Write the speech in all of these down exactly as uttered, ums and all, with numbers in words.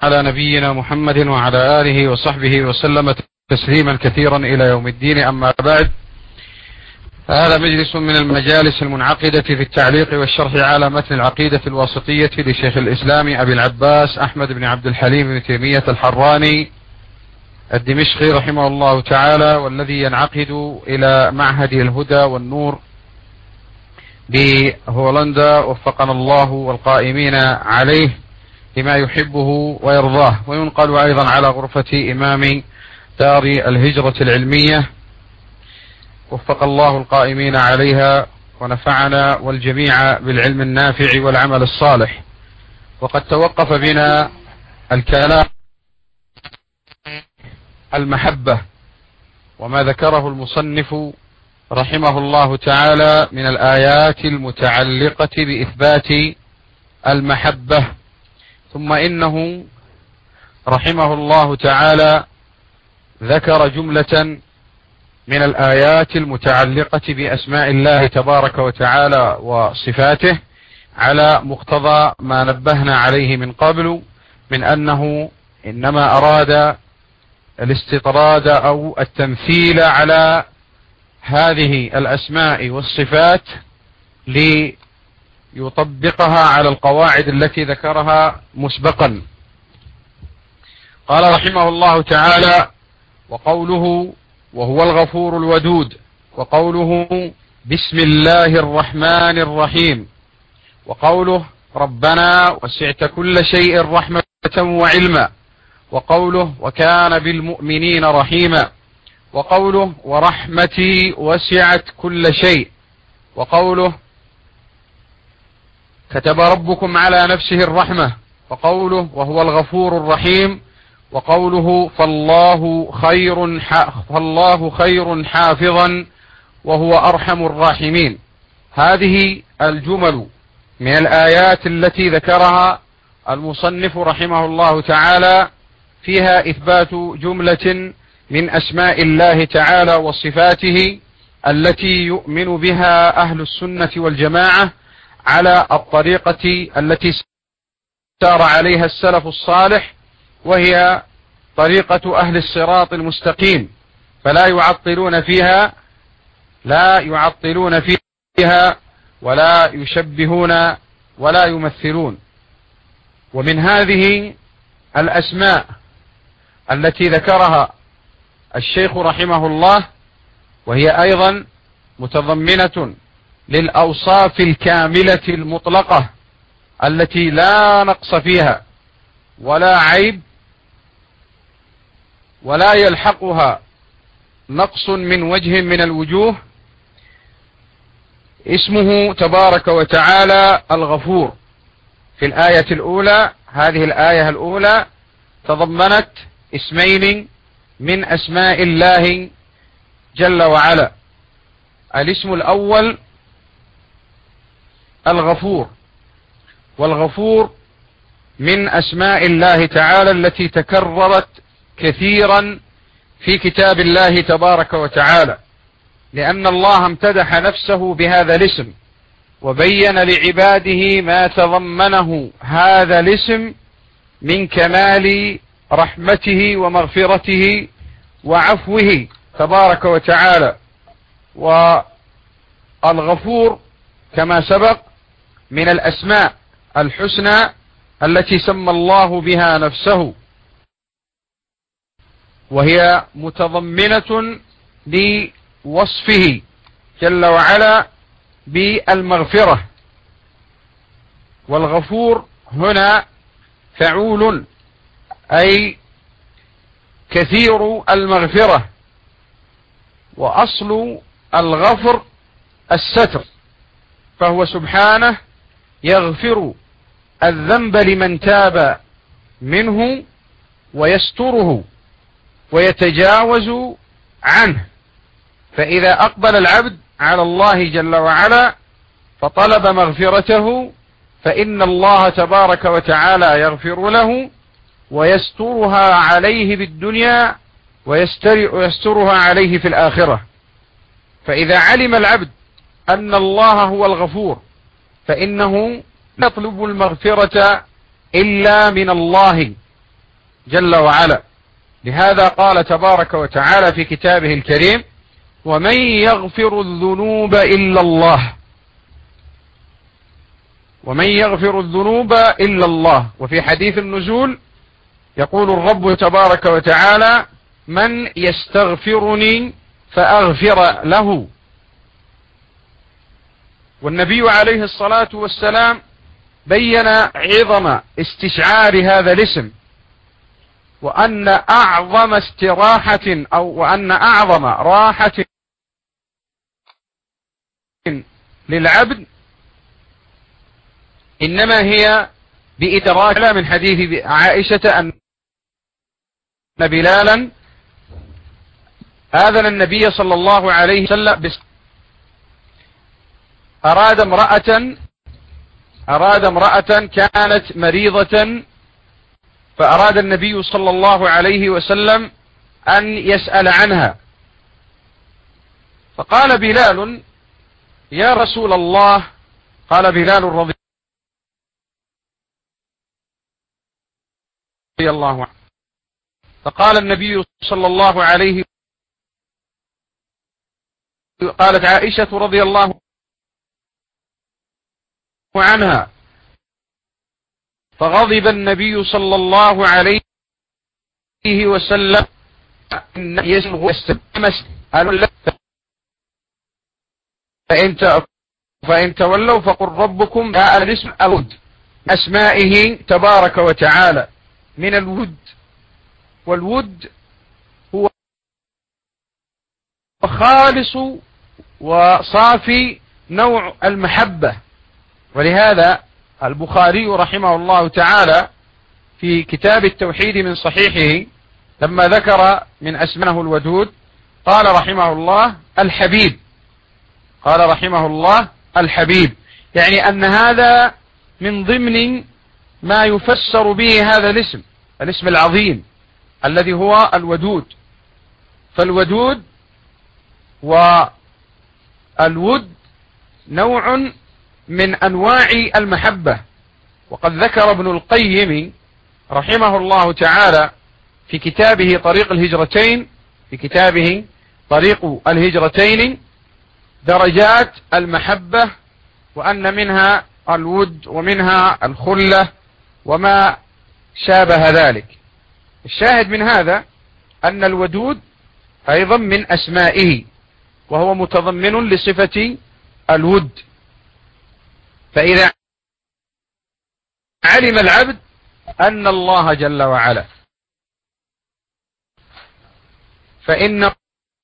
على نبينا محمد وعلى آله وصحبه وسلم تسليما كثيرا إلى يوم الدين. أما بعد، هذا مجلس من المجالس المنعقدة في التعليق والشرح على متن العقيدة الواسطية لشيخ الإسلام أبي العباس أحمد بن عبد الحليم بن تيمية الحراني الدمشقي رحمه الله تعالى، والذي ينعقد إلى معهد الهدى والنور بهولندا، وفقنا الله والقائمين عليه لما يحبه ويرضاه. وينقل أيضا على غرفة إمام دار الهجرة العلمية، وفق الله القائمين عليها ونفعنا والجميع بالعلم النافع والعمل الصالح. وقد توقف بنا الكلام المحبة وما ذكره المصنف رحمه الله تعالى من الآيات المتعلقة بإثبات المحبة. ثم إنه رحمه الله تعالى ذكر جملة من الآيات المتعلقة بأسماء الله تبارك وتعالى وصفاته على مقتضى ما نبهنا عليه من قبل، من أنه إنما أراد الاستطراد أو التمثيل على هذه الأسماء والصفات ليطبقها على القواعد التي ذكرها مسبقا. قال رحمه الله تعالى: وقوله وهو الغفور الودود، وقوله بسم الله الرحمن الرحيم، وقوله ربنا وسعت كل شيء رحمة وعلما، وقوله وكان بالمؤمنين رحيما، وقوله ورحمتي وسعت كل شيء، وقوله كتب ربكم على نفسه الرحمة، وقوله وهو الغفور الرحيم، وقوله فالله خير فالله خير حافظا وهو أرحم الراحمين. هذه الجمل من الآيات التي ذكرها المصنف رحمه الله تعالى فيها إثبات جملة من أسماء الله تعالى وصفاته التي يؤمن بها أهل السنة والجماعة على الطريقة التي سار عليها السلف الصالح، وهي طريقة أهل الصراط المستقيم، فلا يعطلون فيها لا يعطلون فيها ولا يشبهون ولا يمثلون. ومن هذه الأسماء التي ذكرها الشيخ رحمه الله، وهي أيضا متضمنة للأوصاف الكاملة المطلقة التي لا نقص فيها ولا عيب ولا يلحقها نقص من وجه من الوجوه، اسمه تبارك وتعالى الغفور. في الآية الأولى، هذه الآية الأولى تضمنت اسمين من أسماء الله جل وعلا. الاسم الأول الغفور، والغفور من أسماء الله تعالى التي تكررت كثيرا في كتاب الله تبارك وتعالى، لأن الله امتدح نفسه بهذا الاسم وبين لعباده ما تضمنه هذا الاسم من كمال رحمته ومغفرته وعفوه تبارك وتعالى. والغفور كما سبق من الأسماء الحسنى التي سمى الله بها نفسه، وهي متضمنة لوصفه جل وعلا بالمغفرة. والغفور هنا فعول، أي كثير المغفرة، وأصل الغفر الستر، فهو سبحانه يغفر الذنب لمن تاب منه ويستره ويتجاوز عنه. فإذا أقبل العبد على الله جل وعلا فطلب مغفرته، فإن الله تبارك وتعالى يغفر له ويسترها عليه بالدنيا ويسترها عليه في الآخرة. فإذا علم العبد أن الله هو الغفور فإنه لا يطلب المغفرة إلا من الله جل وعلا. لهذا قال تبارك وتعالى في كتابه الكريم: ومن يغفر الذنوب إلا الله، ومن يغفر الذنوب إلا الله. وفي حديث النزول يقول الرب تبارك وتعالى: من يستغفرني فأغفر له. والنبي عليه الصلاة والسلام بين عظم استشعار هذا الاسم، وأن أعظم استراحة أو وأن أعظم راحة للعبد إنما هي بإدراك. من حديث عائشة أن بلالا آذن النبي صلى الله عليه وسلم أراد امرأة أراد امرأة كانت مريضة، فأراد النبي صلى الله عليه وسلم أن يسأل عنها، فقال بلال: يا رسول الله. قال بلال رضي الله عنه، فقال النبي صلى الله عليه قالت عائشة رضي الله عنها: فغضب النبي صلى الله عليه وسلم فإن تولوا فقل ربكم الاسم الود، أسمائه تبارك وتعالى من الود. والود هو خالص وصافي نوع المحبة. ولهذا البخاري رحمه الله تعالى في كتاب التوحيد من صحيحه لما ذكر من أسمائه الودود قال رحمه الله الحبيب، قال رحمه الله الحبيب، يعني أن هذا من ضمن ما يفسر به هذا الاسم، الاسم العظيم الذي هو الودود. فالودود والود نوع من أنواع المحبة. وقد ذكر ابن القيم رحمه الله تعالى في كتابه طريق الهجرتين في كتابه طريق الهجرتين درجات المحبة، وأن منها الود ومنها الخلة وما شابه ذلك. الشاهد من هذا أن الودود أيضا من أسمائه، وهو متضمن لصفة الود. فإذا علم العبد أن الله جل وعلا فإنه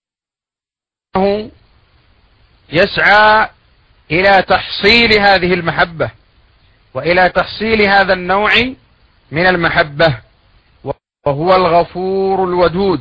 يسعى إلى تحصيل هذه المحبة وإلى تحصيل هذا النوع من المحبة، وهو الغفور الودود.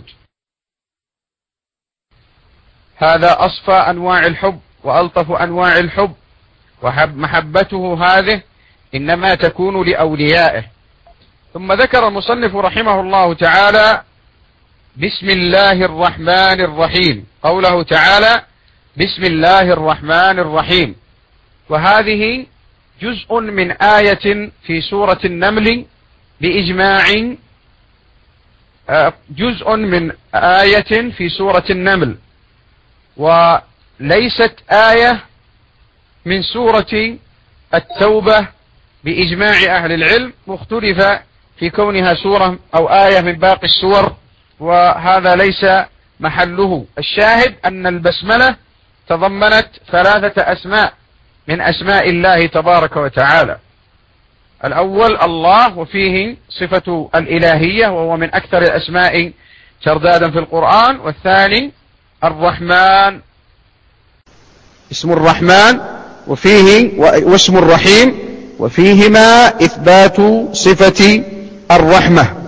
هذا أصفى أنواع الحب وألطف أنواع الحب، ومحبته هذه إنما تكون لأوليائه. ثم ذكر المصنف رحمه الله تعالى بسم الله الرحمن الرحيم، قوله تعالى بسم الله الرحمن الرحيم، وهذه جزء من آية في سورة النمل بإجماع، جزء من آية في سورة النمل، وليست آية من سورة التوبة بإجماع أهل العلم، مختلفة في كونها سورة أو آية من باقي السور، وهذا ليس محله. الشاهد أن البسملة تضمنت ثلاثة أسماء من أسماء الله تبارك وتعالى. الأول الله، وفيه صفة الإلهية وهو من أكثر الأسماء تردادا في القرآن. والثاني الرحمن، اسم الرحمن وفيه واسم الرحيم، وفيهما إثبات صفة الرحمة.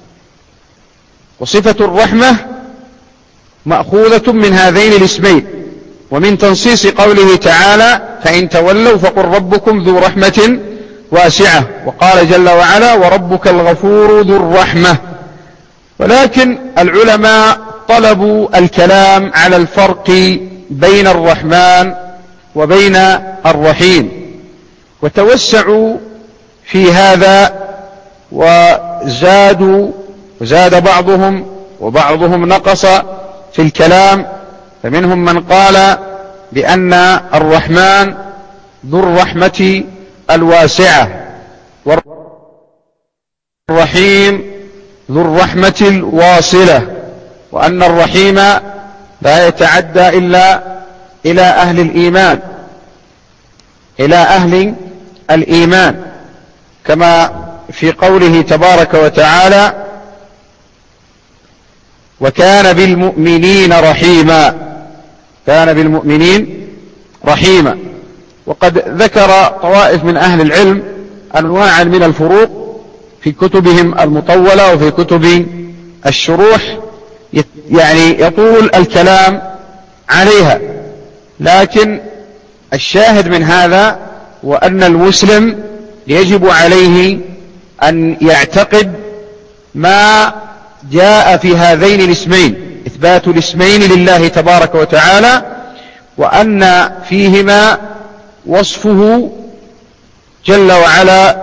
وصفة الرحمة مأخوذة من هذين الاسمين، ومن تنصيص قوله تعالى فإن تولوا فقل ربكم ذو رحمة واسعة، وقال جل وعلا وربك الغفور ذو الرحمة. ولكن العلماء طلبوا الكلام على الفرق بين الرحمن وبين الرحيم، وتوسعوا في هذا وزادوا وزاد بعضهم وبعضهم نقص في الكلام، فمنهم من قال بأن الرحمن ذو الرحمة الواسعة والرحيم ذو الرحمة الواصلة، وأن الرحيم لا يتعدى إلا إلى أهل الإيمان إلى أهل الإيمان كما في قوله تبارك وتعالى: وكان بالمؤمنين رحيما. كان بالمؤمنين رحيما. وقد ذكر طوائف من أهل العلم أنواعا من الفروق في كتبهم المطولة وفي كتب الشروح، يعني يطول الكلام عليها، لكن الشاهد من هذا وأن المسلم يجب عليه أن يعتقد ما جاء في هذين الاسمين، إثبات الاسمين لله تبارك وتعالى، وأن فيهما وصفه جل وعلا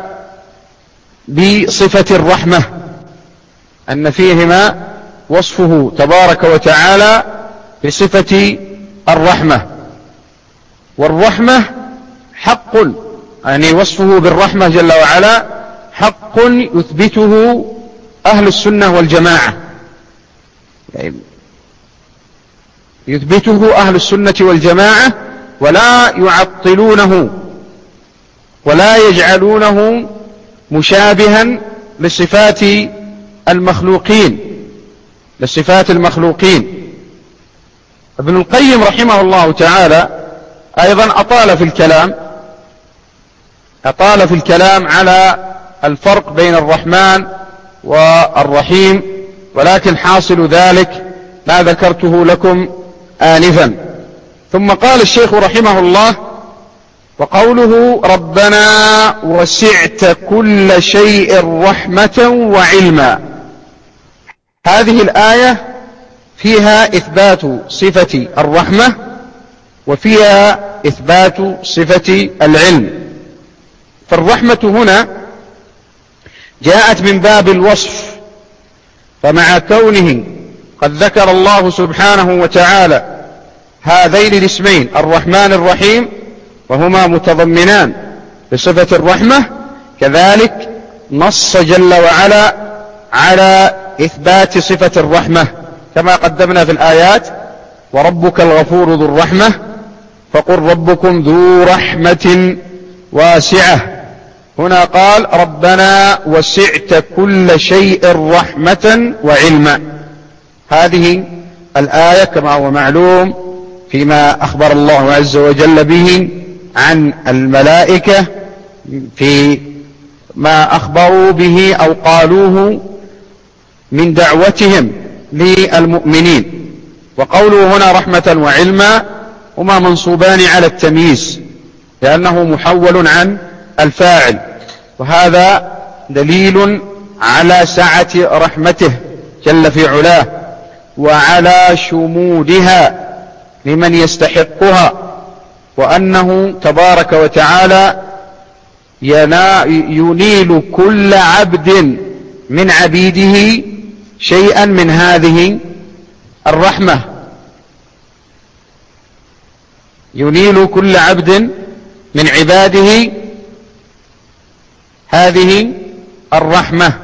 بصفة الرحمة، أن فيهما وصفه تبارك وتعالى بصفة الرحمة. والرحمة حق، يعني وصفه بالرحمة جل وعلا حق يثبته أهل السنة والجماعة، يعني يثبته أهل السنة والجماعة، ولا يعطلونه ولا يجعلونه مشابها لصفات المخلوقين لصفات المخلوقين. ابن القيم رحمه الله تعالى أيضا أطال في الكلام أطال في الكلام على الفرق بين الرحمن والرحيم، ولكن حاصل ذلك ما ذكرته لكم آنفا. ثم قال الشيخ رحمه الله: وقوله ربنا وسعت كل شيء رحمة وعلما، هذه الآية فيها إثبات صفة الرحمة وفيها إثبات صفة العلم. فالرحمة هنا جاءت من باب الوصف، فمع كونه قد ذكر الله سبحانه وتعالى هذين الاسمين الرحمن الرحيم وهما متضمنان بصفة الرحمة، كذلك نص جل وعلا على إثبات صفة الرحمة كما قدمنا في الآيات: وربك الغفور ذو الرحمة فقل ربكم ذو رحمة واسعة. هنا قال ربنا وسعت كل شيء رحمة وعلما. هذه الآية كما هو معلوم فيما أخبر الله عز وجل به عن الملائكة في ما أخبروا به أو قالوه من دعوتهم للمؤمنين. وقوله هنا رحمة وعلما هما منصوبان على التمييز لأنه محول عن الفاعل، وهذا دليل على سعة رحمته جل في علاه وعلى شمولها لمن يستحقها، وأنه تبارك وتعالى ينيل كل عبد من عبيده شيئا من هذه الرحمة، ينيل كل عبد من عباده هذه الرحمة.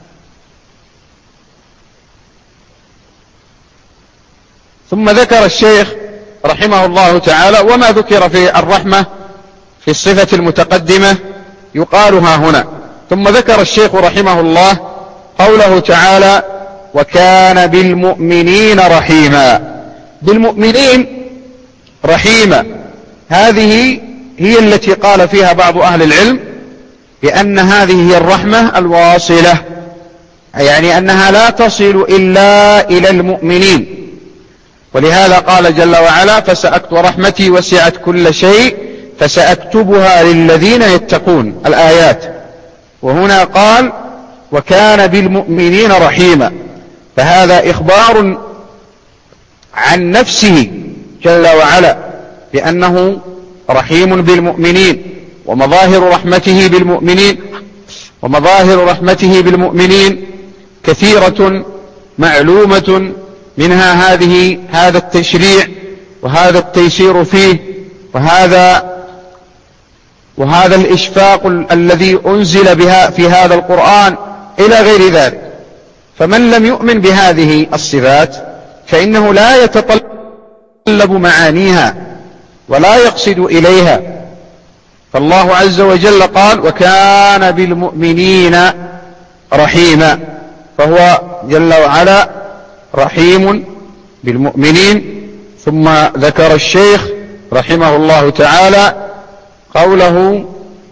ثم ذكر الشيخ رحمه الله تعالى وما ذكر في الرحمة في الصفة المتقدمة يقالها هنا. ثم ذكر الشيخ رحمه الله قوله تعالى: وكان بالمؤمنين رحيما. بالمؤمنين رحيما، هذه هي التي قال فيها بعض أهل العلم بأن هذه هي الرحمة الواصلة، يعني أنها لا تصل إلا إلى المؤمنين. ولهذا قال جل وعلا: فسأكتب رحمتي وسعت كل شيء فسأكتبها للذين يتقون، الآيات. وهنا قال: وكان بالمؤمنين رحيما، فهذا إخبار عن نفسه جل وعلا بأنه رحيم بالمؤمنين، ومظاهر رحمته بالمؤمنين ومظاهر رحمته بالمؤمنين كثيرة معلومة، منها هذه هذا التشريع وهذا التيسير فيه وهذا وهذا الإشفاق الذي أنزل بها في هذا القرآن إلى غير ذلك. فمن لم يؤمن بهذه الصفات فإنه لا يتطلب معانيها ولا يقصد إليها. فالله عز وجل قال: وكان بالمؤمنين رحيما، فهو جل وعلا رحيم بالمؤمنين. ثم ذكر الشيخ رحمه الله تعالى قوله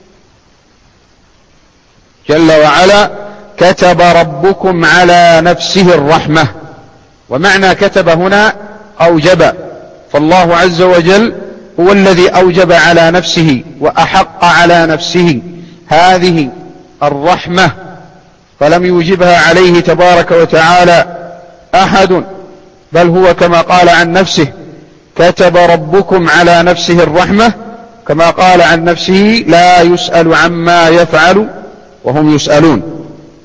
جل وعلا: كتب ربكم على نفسه الرحمة. ومعنى كتب هنا أوجب، فالله عز وجل هو الذي أوجب على نفسه وأحق على نفسه هذه الرحمة، فلم يوجبها عليه تبارك وتعالى أحد، بل هو كما قال عن نفسه: كتب ربكم على نفسه الرحمة، كما قال عن نفسه: لا يسأل عما يفعل وهم يسألون.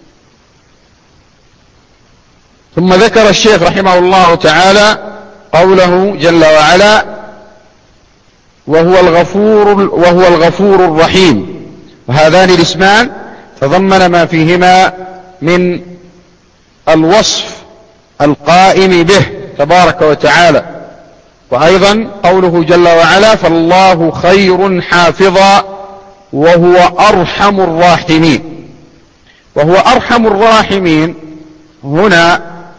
ثم ذكر الشيخ رحمه الله تعالى قوله جل وعلا: وهو الغفور, وهو الغفور الرحيم. وهذان الاسمان تضمن ما فيهما من الوصف القائم به تبارك وتعالى. وأيضا قوله جل وعلا: فالله خير حافظا وهو أرحم الراحمين. وهو أرحم الراحمين هنا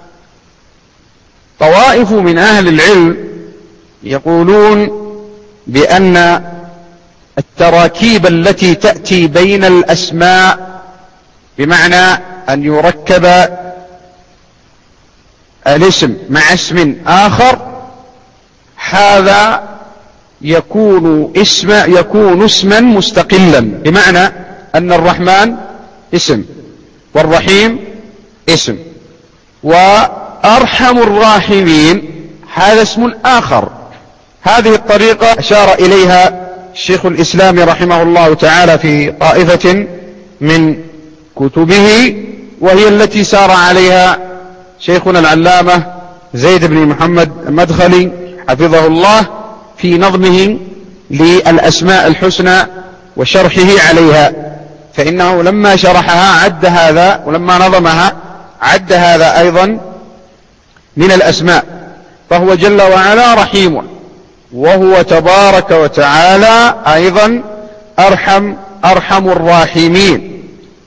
طوائف من أهل العلم يقولون بأن التراكيب التي تأتي بين الأسماء، بمعنى أن يركب الاسم مع اسم آخر، هذا يكون اسم يكون اسما مستقلا، بمعنى أن الرحمن اسم والرحيم اسم، وأرحم الراحمين هذا اسم آخر. هذه الطريقة أشار إليها الشيخ الإسلام رحمه الله تعالى في طائفة من كتبه، وهي التي سار عليها شيخنا العلامة زيد بن محمد المدخلي حفظه الله في نظمه للأسماء الحسنى وشرحه عليها. فإنه لما شرحها عد هذا، ولما نظمها عد هذا أيضا من الأسماء. فهو جل وعلا رحيم، وهو تبارك وتعالى أيضا أرحم أرحم الراحمين.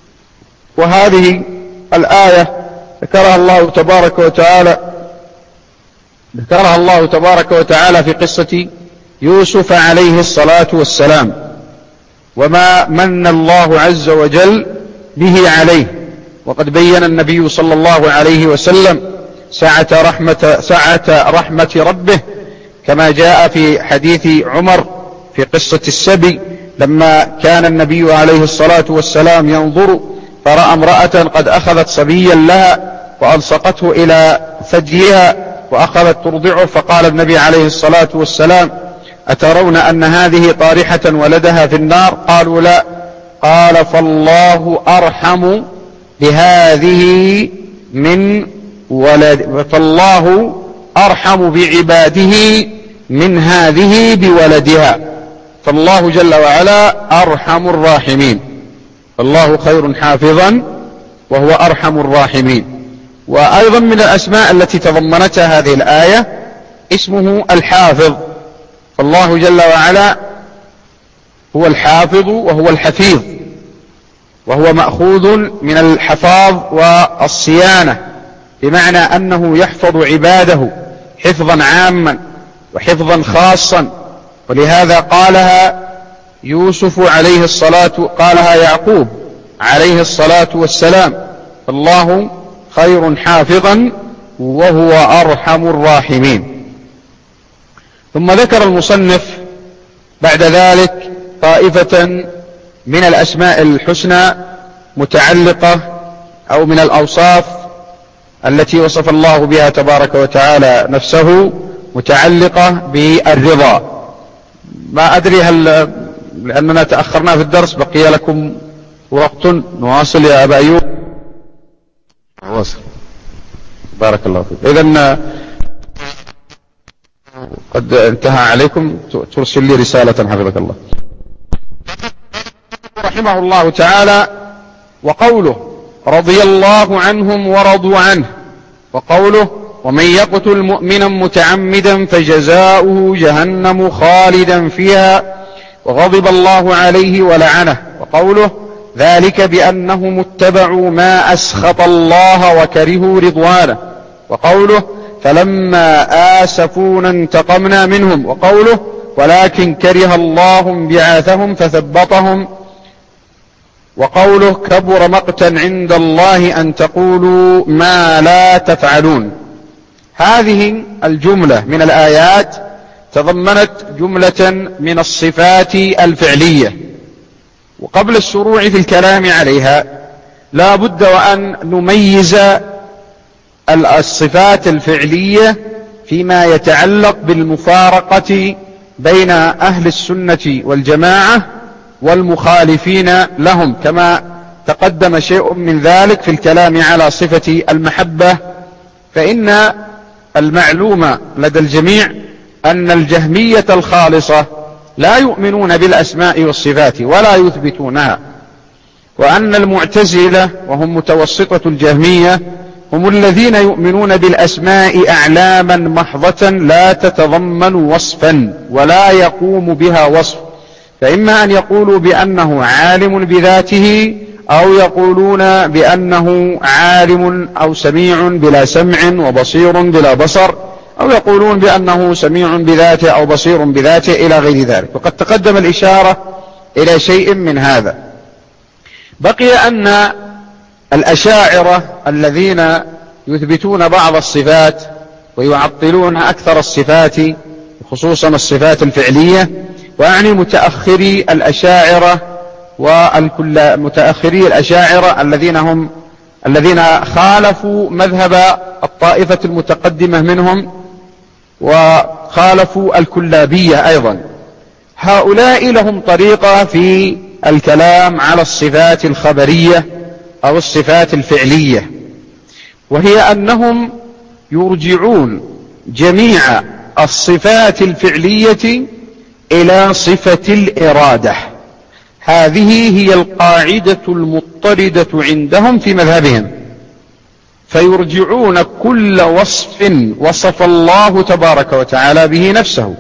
وهذه الآية ذكرها الله تبارك وتعالى ذكرها الله تبارك وتعالى في قصة يوسف عليه الصلاة والسلام، وما من الله عز وجل به عليه. وقد بين النبي صلى الله عليه وسلم سعة رحمة, سعة رحمة ربه، كما جاء في حديث عمر في قصة السبي، لما كان النبي عليه الصلاة والسلام ينظر فرأى امرأة قد أخذت صبيا لها وألصقته إلى ثديها وأخذت ترضعه، فقال النبي عليه الصلاة والسلام: أترون أن هذه طارحة ولدها في النار؟ قالوا لا. قال: فالله أرحم بهذه من ولد فالله أرحم بعباده من هذه بولدها. فالله جل وعلا أرحم الراحمين، فالله خير حافظا وهو أرحم الراحمين. وأيضا من الأسماء التي تضمنتها هذه الآية اسمه الحافظ، فالله جل وعلا هو الحافظ وهو الحفيظ، وهو مأخوذ من الحفاظ والصيانة، بمعنى أنه يحفظ عباده حفظا عاما وحفظا خاصا. ولهذا قالها يوسف عليه الصلاة قالها يعقوب عليه الصلاة والسلام: فالله خير حافظا وهو أرحم الراحمين. ثم ذكر المصنف بعد ذلك طائفة من الأسماء الحسنى متعلقة أو من الأوصاف التي وصف الله بها تبارك وتعالى نفسه متعلقة بالرضا. ما أدري هل لأننا تأخرنا في الدرس بقي لكم وقت نواصل يا أبا أيوب؟ وصل. بارك الله فيك. إذن قد انتهى عليكم، ترسل لي رسالة حفظك الله. رحمه الله تعالى: وقوله رضي الله عنهم ورضوا عنه، وقوله ومن يقتل مؤمنا متعمدا فجزاؤه جهنم خالدا فيها وغضب الله عليه ولعنه، وقوله ذلك بأنهم اتبعوا ما أسخط الله وكرهوا رضوانه، وقوله فلما آسفونا انتقمنا منهم، وقوله ولكن كره الله انبعاثهم فثبطهم، وقوله كبر مقتا عند الله أن تقولوا ما لا تفعلون. هذه الجملة من الآيات تضمنت جملة من الصفات الفعلية، وقبل الشروع في الكلام عليها لا بد وأن نميز الصفات الفعلية فيما يتعلق بالمفارقة بين أهل السنة والجماعة والمخالفين لهم، كما تقدم شيء من ذلك في الكلام على صفة المحبة. فإن المعلوم لدى الجميع أن الجهمية الخالصة لا يؤمنون بالأسماء والصفات ولا يثبتونها، وأن المعتزلة وهم متوسطة الجهمية هم الذين يؤمنون بالأسماء أعلاما محضة لا تتضمن وصفا ولا يقوم بها وصف، فإما أن يقولوا بأنه عالم بذاته، أو يقولون بأنه عالم أو سميع بلا سمع وبصير بلا بصر، أو يقولون بأنه سميع بذاته أو بصير بذاته إلى غير ذلك. وقد تقدم الإشارة إلى شيء من هذا. بقي أن الأشاعرة الذين يثبتون بعض الصفات ويعطلون أكثر الصفات خصوصا الصفات الفعلية، وأعني متأخري الأشاعرة والكل متأخري الأشاعرة الذين هم الذين خالفوا مذهب الطائفة المتقدمة منهم وخالفوا الكلابية أيضا. هؤلاء لهم طريقة في الكلام على الصفات الخبرية أو الصفات الفعلية، وهي أنهم يرجعون جميع الصفات الفعلية إلى صفة الإرادة. هذه هي القاعدة المضطردة عندهم في مذهبهم، فيرجعون كل وصف وصف الله تبارك وتعالى به نفسه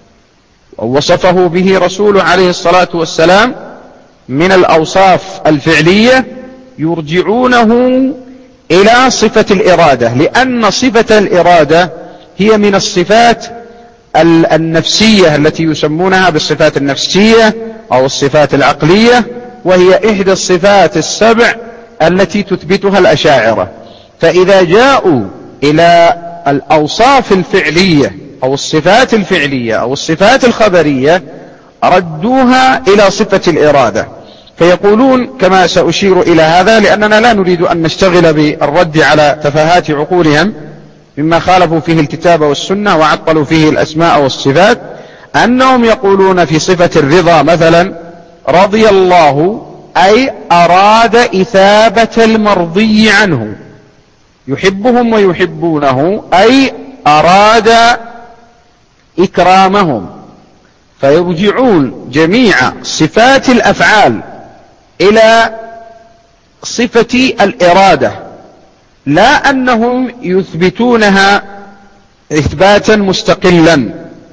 ووصفه به رسوله عليه الصلاة والسلام من الأوصاف الفعلية، يرجعونه إلى صفة الإرادة، لأن صفة الإرادة هي من الصفات النفسية التي يسمونها بالصفات النفسية أو الصفات العقلية، وهي إحدى الصفات السبع التي تثبتها الأشاعرة. فإذا جاءوا إلى الأوصاف الفعلية أو الصفات الفعلية أو الصفات الخبرية ردوها إلى صفة الإرادة، فيقولون كما سأشير إلى هذا لأننا لا نريد أن نشتغل بالرد على تفاهات عقولهم مما خالفوا فيه الكتاب والسنة وعطلوا فيه الأسماء والصفات، أنهم يقولون في صفة الرضا مثلا رضي الله، أي أراد إثابة المرضي عنه، يحبهم ويحبونه أي أراد إكرامهم. فيرجعون جميع صفات الأفعال إلى صفة الإرادة، لا أنهم يثبتونها إثباتا مستقلا.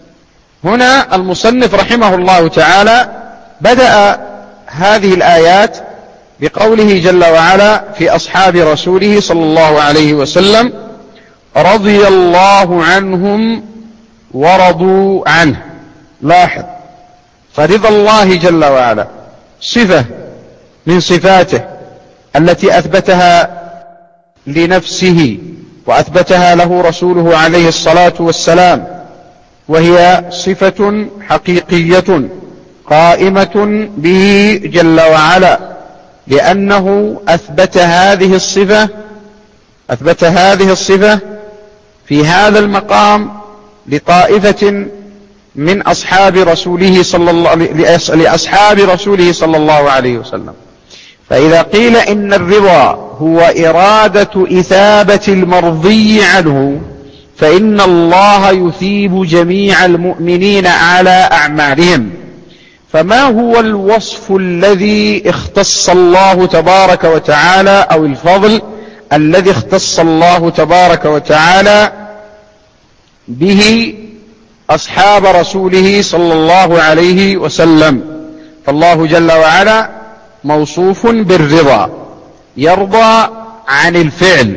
هنا المصنف رحمه الله تعالى بدأ هذه الآيات بقوله جل وعلا في أصحاب رسوله صلى الله عليه وسلم رضي الله عنهم ورضوا عنه. لاحظ، فرضا الله جل وعلا صفة من صفاته التي أثبتها لنفسه وأثبتها له رسوله عليه الصلاة والسلام، وهي صفة حقيقية قائمة به جل وعلا، لأنه أثبت هذه الصفة أثبت هذه الصفة في هذا المقام لطائفة من أصحاب رسوله صلى الله لأصحاب رسوله صلى الله عليه وسلم. فإذا قيل إن الرضا هو إرادة إثابة المرضي عنه، فإن الله يثيب جميع المؤمنين على أعمالهم. فما هو الوصف الذي اختص الله تبارك وتعالى، أو الفضل الذي اختص الله تبارك وتعالى به أصحاب رسوله صلى الله عليه وسلم؟ فالله جل وعلا موصوف بالرضا، يرضى عن الفعل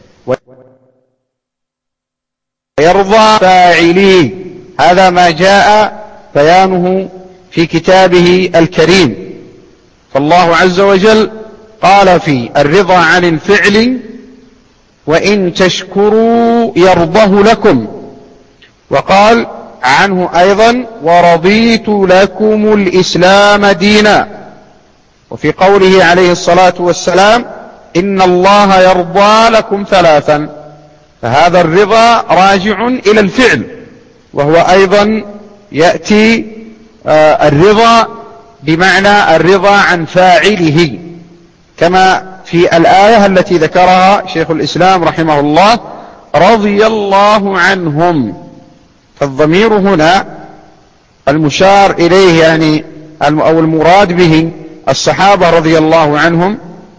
ويرضى فاعليه. هذا ما جاء بيانه في كتابه الكريم. فالله عز وجل قال في الرضا عن الفعل: وإن تشكروا يرضه لكم. وقال عنه أيضا: ورضيت لكم الإسلام دينا. وفي قوله عليه الصلاة والسلام: إن الله يرضى لكم ثلاثا. فهذا الرضا راجع إلى الفعل، وهو أيضا يأتي آه الرضا بمعنى الرضا عن فاعله، كما في الآية التي ذكرها شيخ الإسلام رحمه الله: رضي الله عنهم. فالضمير هنا المشار إليه يعني أو المراد به الصحابة رضي الله عنهم،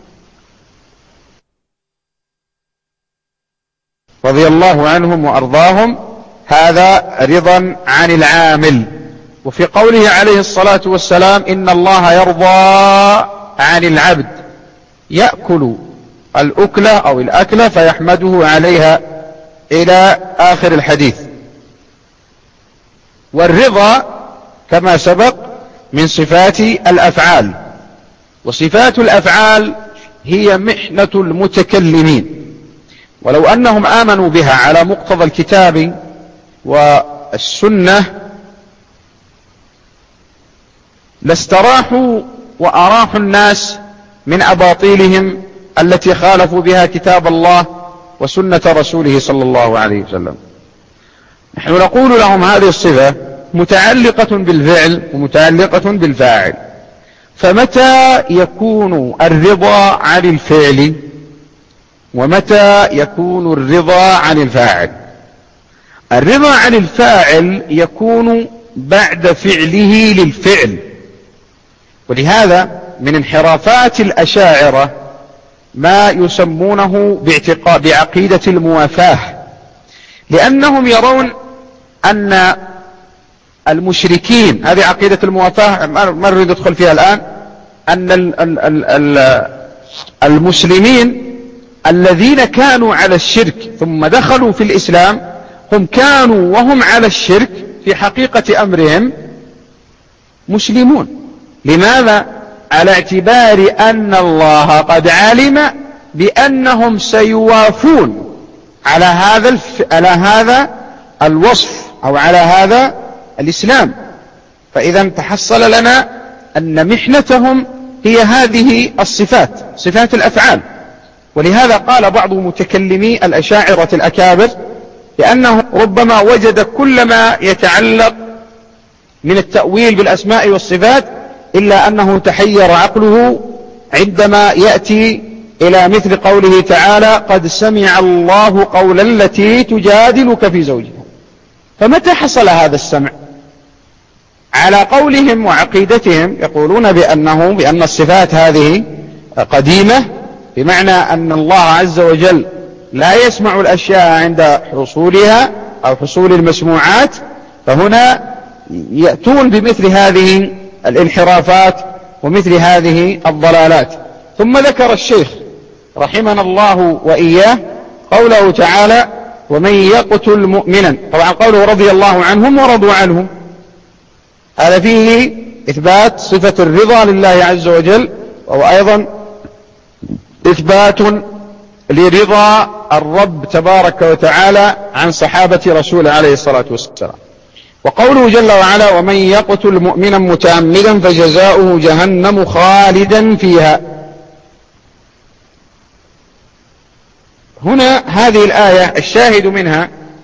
رضي الله عنهم وأرضاهم، هذا رضا عن العامل. وفي قوله عليه الصلاة والسلام: إن الله يرضى عن العبد، يأكل الأكلة أو الأكلة فيحمده عليها إلى آخر الحديث. والرضا كما سبق من صفات الأفعال، وصفات الأفعال هي محنة المتكلمين، ولو أنهم آمنوا بها على مقتضى الكتاب والسنة لاستراحوا وأراحوا الناس من أباطيلهم التي خالفوا بها كتاب الله وسنة رسوله صلى الله عليه وسلم. نحن نقول لهم هذه الصفة متعلقة بالفعل ومتعلقة بالفاعل، فمتى يكون الرضا عن الفعل ومتى يكون الرضا عن الفاعل؟ الرضا عن الفاعل يكون بعد فعله للفعل. ولهذا من انحرافات الأشاعرة ما يسمونه باعتقاد بعقيدة الموافاة، لأنهم يرون أن المشركين، هذه عقيدة الموافاة ما نريد ندخل فيها الآن، أن ال ال ال ال المسلمين الذين كانوا على الشرك ثم دخلوا في الإسلام هم كانوا وهم على الشرك في حقيقة أمرهم مسلمون. لماذا؟ على اعتبار أن الله قد علم بأنهم سيوافون على هذا الف... على هذا الوصف أو على هذا الإسلام. فإذا تحصل لنا أن محنتهم هي هذه الصفات، صفات الأفعال. ولهذا قال بعض متكلمي الأشاعرة الأكابر لأنه ربما وجد كل ما يتعلق من التأويل بالأسماء والصفات، إلا أنه تحير عقله عندما يأتي إلى مثل قوله تعالى: قد سمع الله قول التي تجادلك في زوجها. فمتى حصل هذا السمع؟ على قولهم وعقيدتهم يقولون بأنه بأن الصفات هذه قديمة، بمعنى أن الله عز وجل لا يسمع الأشياء عند حصولها أو حصول المسموعات. فهنا يأتون بمثل هذه الانحرافات ومثل هذه الضلالات. ثم ذكر الشيخ رحمنا الله وإياه قوله تعالى: ومن يقتل مؤمنا. طبعا قوله رضي الله عنهم ورضوا عنه، هذا فيه إثبات صفة الرضا لله عز وجل، وهو أيضا إثبات لرضا الرب تبارك وتعالى عن صحابة رسوله عليه الصلاة والسلام. وقوله جل وعلا: ومن يقتل مؤمنا متعمدا فجزاؤه جهنم خالدا فيها. هنا هذه الآية الشاهد منها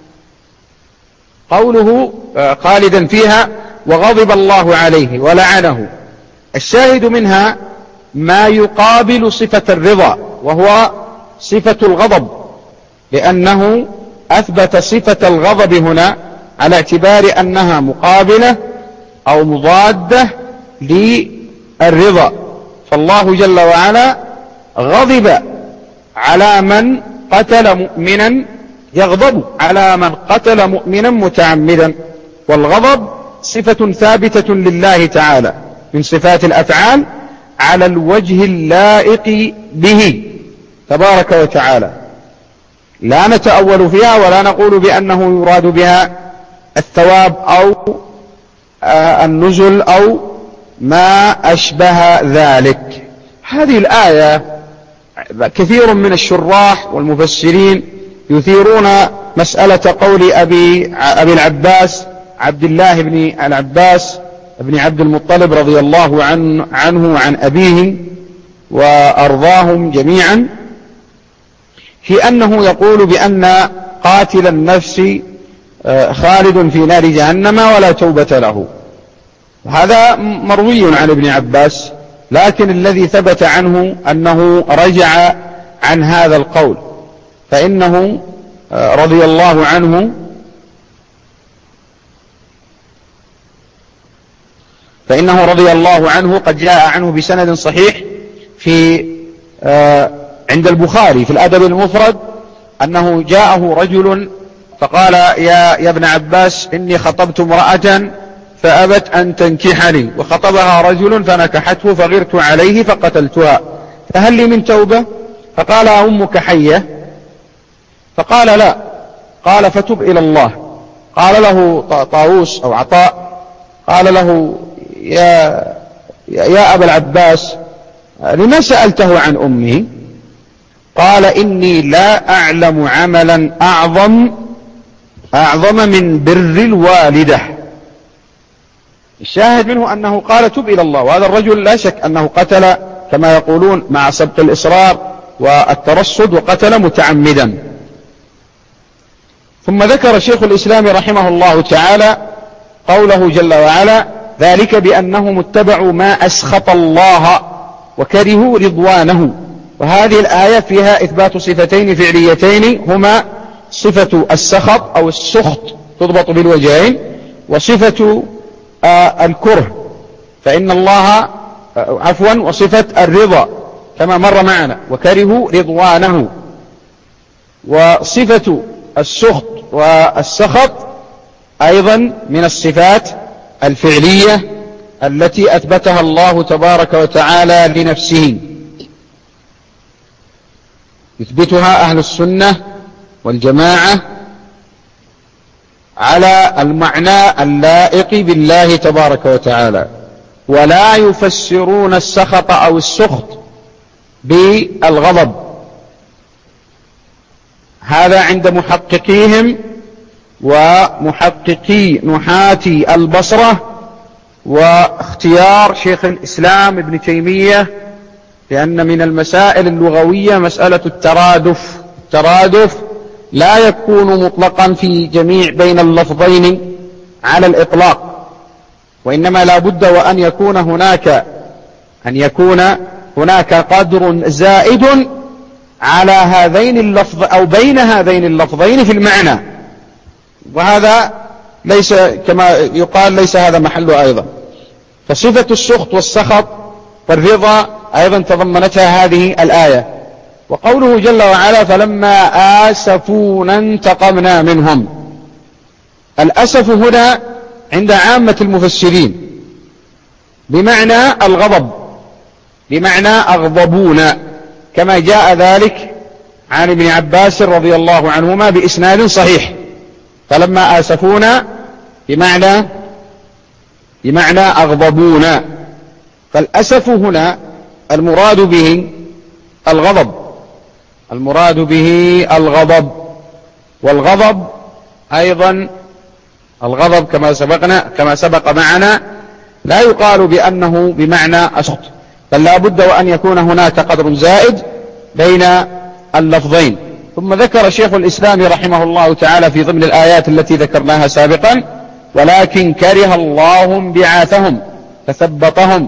قوله خالدا فيها وغضب الله عليه ولعنه. الشاهد منها ما يقابل صفة الرضا، وهو صفة الغضب، لأنه أثبت صفة الغضب هنا على اعتبار أنها مقابلة أو مضادة للرضا. فالله جل وعلا غضب على من قتل مؤمنا، يغضب على من قتل مؤمنا متعمدا، والغضب صفة ثابتة لله تعالى من صفات الأفعال على الوجه اللائق به تبارك وتعالى، لا نتأول فيها ولا نقول بأنه يراد بها الثواب أو النزل أو ما أشبه ذلك. هذه الآية كثير من الشراح والمفسرين يثيرون مسألة قول أبي, أبي العباس عبد الله بن العباس بن عبد المطلب رضي الله عنه, عنه وعن أبيه وأرضاهم جميعا، في أنه يقول بأن قاتل النفس خالد في نار جهنم ولا توبة له. هذا مروي عن ابن عباس، لكن الذي ثبت عنه أنه رجع عن هذا القول، فإنه رضي الله عنه فإنه رضي الله عنه قد جاء عنه بسند صحيح في عند البخاري في الأدب المفرد أنه جاءه رجل فقال يا, يا ابن عباس إني خطبت امرأة فأبت أن تنكحني، وخطبها رجل فنكحته فغرت عليه فقتلتها، فهل لي من توبة؟ فقال أمك حية؟ فقال لا. قال فتب إلى الله. قال له طاووس أو عطاء قال له يا, يا أبا العباس لما سألته عن أمه؟ قال إني لا أعلم عملا أعظم أعظم من بر الوالدة. الشاهد منه أنه قال تب إلى الله، وهذا الرجل لا شك أنه قتل كما يقولون مع سبق الإصرار والترصد، وقتل متعمدا. ثم ذكر شيخ الإسلام رحمه الله تعالى قوله جل وعلا ذلك بأنهم اتبعوا ما أسخط الله وكرهوا رضوانه. وهذه الآية فيها إثبات صفتين فعليتين هما صفة السخط أو السخط تضبط بالوجهين، وصفة آه الكره فإن الله آه عفوا وصفة الرضا كما مر معنا وكرهوا رضوانه. وصفة السخط والسخط أيضا من الصفات الفعلية التي أثبتها الله تبارك وتعالى لنفسه، يثبتها أهل السنة والجماعة على المعنى اللائق بالله تبارك وتعالى، ولا يفسرون السخط أو السخط بالغضب. هذا عند محققيهم ومحققي نحاة البصرة، واختيار شيخ الإسلام ابن تيمية، لأن من المسائل اللغوية مسألة الترادف. الترادف لا يكون مطلقا في جميع بين اللفظين على الإطلاق، وإنما لا بد وأن يكون هناك أن يكون هناك قدر زائد على هذين اللفظ أو بين هذين اللفظين في المعنى، وهذا ليس كما يقال ليس هذا محله أيضا. فصفة السخط والسخط والرضا أيضا تضمنتها هذه الآية. وقوله جل وعلا فلما آسفونا انتقمنا منهم، الأسف هنا عند عامة المفسرين بمعنى الغضب، بمعنى أغضبونا، كما جاء ذلك عن ابن عباس رضي الله عنهما بإسناد صحيح. فلما آسفونا بمعنى بمعنى أغضبونا، فالأسف هنا المراد به الغضب، المراد به الغضب. والغضب أيضا الغضب كما سبقنا كما سبق معنا لا يقال بأنه بمعنى السخط، بل لا بد وأن يكون هناك قدر زائد بين اللفظين. ثم ذكر شيخ الإسلام رحمه الله تعالى في ضمن الآيات التي ذكرناها سابقا ولكن كره الله انبعاثهم فثبطهم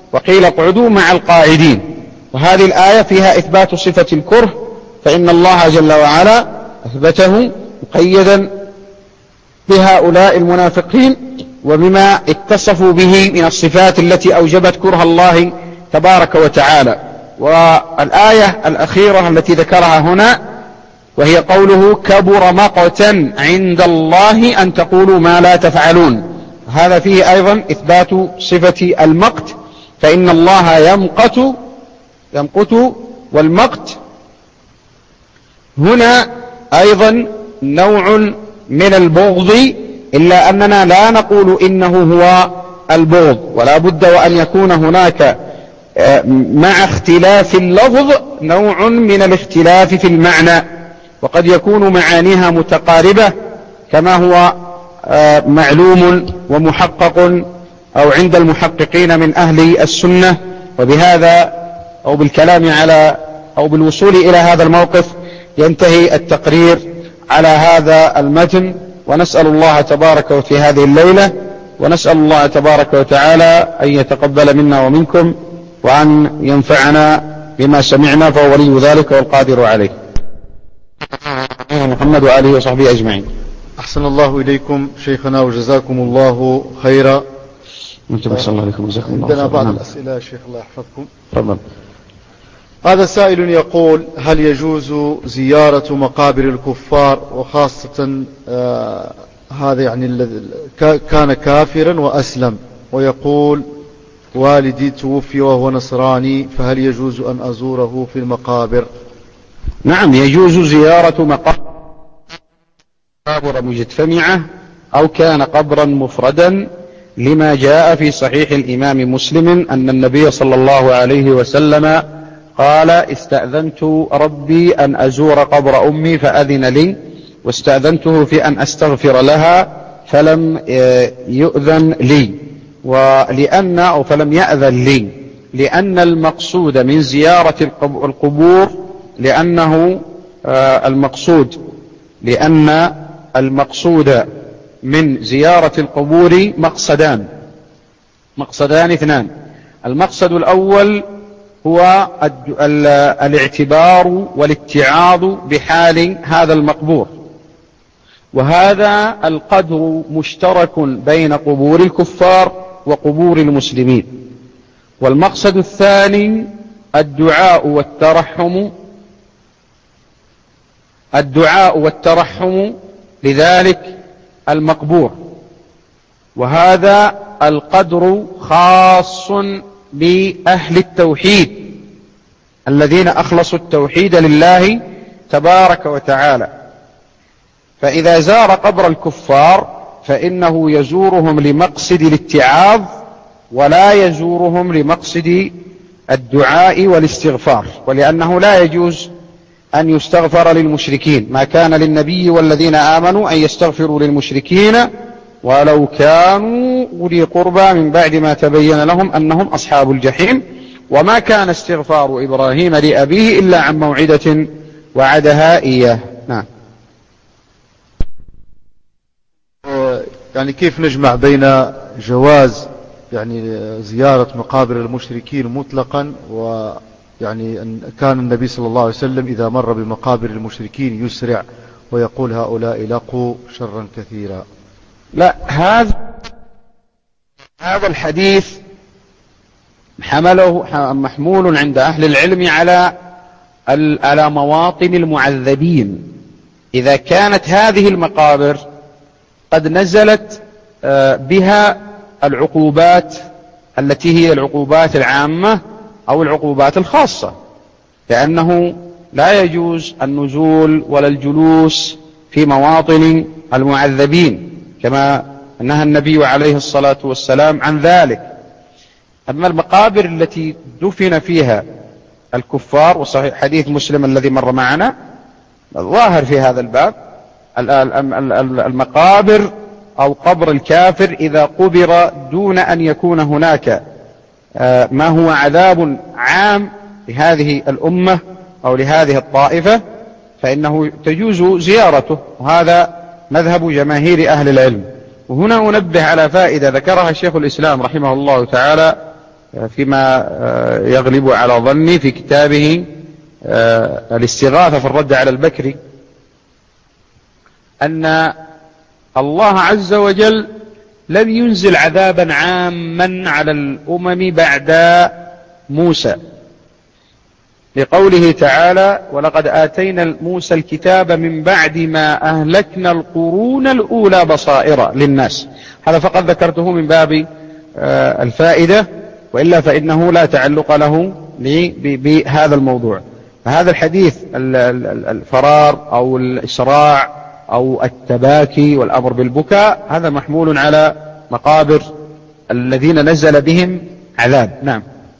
وقيل اقعدوا مع القاعدين. وهذه الآية فيها إثبات صفة الكره، فإن الله جل وعلا أثبته مقيدا بهؤلاء المنافقين وبما اتصفوا به من الصفات التي أوجبت كره الله تبارك وتعالى. والآية الأخيرة التي ذكرها هنا وهي قوله كبر مقتا عند الله أن تقولوا ما لا تفعلون، هذا فيه أيضا إثبات صفة المقت، فإن الله يمقت يمقت والمقت هنا أيضا نوع من البغض، إلا أننا لا نقول إنه هو البغض، ولا بد وأن يكون هناك مع اختلاف اللفظ نوع من الاختلاف في المعنى، وقد يكون معانيها متقاربة كما هو معلوم ومحقق أو عند المحققين من أهل السنة. وبهذا أو بالكلام على أو بالوصول إلى هذا الموقف ينتهي التقرير على هذا المتن، ونسأل الله تبارك وفي هذه الليلة ونسأل الله تبارك وتعالى أن يتقبل منا ومنكم وأن ينفعنا بما سمعنا، فهو ولي ذلك والقادر عليه. محمد وآله وصحبه أجمعين. أحسن الله إليكم شيخنا وجزاكم الله خيرا. عندنا بعض الأسئلة يا شيخ الله يحفظكم. تفضل. هذا سائل يقول: هل يجوز زيارة مقابر الكفار، وخاصة آه هذا يعني كان كافرا وأسلم، ويقول والدي توفي وهو نصراني، فهل يجوز أن أزوره في المقابر؟ نعم، يجوز زيارة مقابر مجتمعة أو كان قبرا مفردا، لما جاء في صحيح الإمام مسلم أن النبي صلى الله عليه وسلم قال: استأذنت ربي أن أزور قبر أمي فأذن لي، واستأذنته في أن أستغفر لها فلم يؤذن لي، ولأن أو فلم يأذن لي، لأن المقصود من زيارة القبور لأنه المقصود لأن المقصود من زيارة القبور مقصدان مقصدان اثنان. المقصد الأول هو الاعتبار والاتعاظ بحال هذا المقبور، وهذا القدر مشترك بين قبور الكفار وقبور المسلمين. والمقصد الثاني الدعاء والترحم الدعاء والترحم لذلك المقبور، وهذا القدر خاص بأهل التوحيد الذين أخلصوا التوحيد لله تبارك وتعالى. فإذا زار قبر الكفار فإنه يزورهم لمقصد الاتعاظ، ولا يزورهم لمقصد الدعاء والاستغفار، ولأنه لا يجوز أن يستغفر للمشركين، ما كان للنبي والذين آمنوا أن يستغفروا للمشركين ولو كانوا أولي قربى من بعد ما تبين لهم أنهم أصحاب الجحيم، وما كان استغفار إبراهيم لأبيه إلا عن موعدة وعدها إياه. نعم. يعني كيف نجمع بين جواز يعني زيارة مقابر المشركين مطلقا، ويعني أن كان النبي صلى الله عليه وسلم إذا مر بمقابر المشركين يسرع ويقول هؤلاء لقوا شرا كثيرا؟ لا، هذا هذا الحديث حمله محمول عند أهل العلم على على مواطن المعذبين. إذا كانت هذه المقابر قد نزلت بها العقوبات التي هي العقوبات العامة أو العقوبات الخاصة، لأنه لا يجوز النزول ولا الجلوس في مواطن المعذبين كما نهى النبي عليه الصلاة والسلام عن ذلك. أما المقابر التي دفن فيها الكفار، وصحيح حديث مسلم الذي مر معنا الظاهر في هذا الباب، المقابر أو قبر الكافر إذا قبر دون أن يكون هناك ما هو عذاب عام لهذه الأمة أو لهذه الطائفة فإنه تجوز زيارته، وهذا مذهب جماهير أهل العلم. وهنا أنبه على فائدة ذكرها الشيخ الإسلام رحمه الله تعالى فيما يغلب على ظني في كتابه الاستغاثة في الرد على البكري أن الله عز وجل لم ينزل عذابا عاما على الأمم بعد موسى، لقوله تعالى: ولقد آتينا موسى الكتاب من بعد ما أهلكنا القرون الأولى بصائر للناس. هذا فقط ذكرته من باب الفائدة، وإلا فإنه لا تعلق له بهذا الموضوع. فهذا الحديث الفرار أو الإسراع أو التباكي والأمر بالبكاء هذا محمول على مقابر الذين نزل بهم عذاب. نعم.